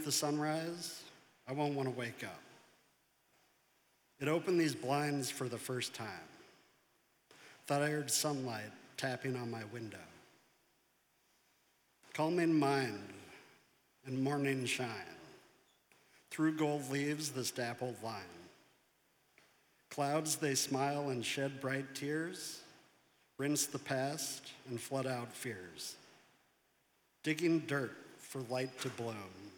the sunrise, I won't want to wake up. It opened these blinds for the first time. Thought I heard sunlight tapping on my window. Calming mind and morning shine. Through gold leaves this dappled line. Clouds they smile and shed bright tears, rinse the past and flood out fears. Digging dirt for light to bloom.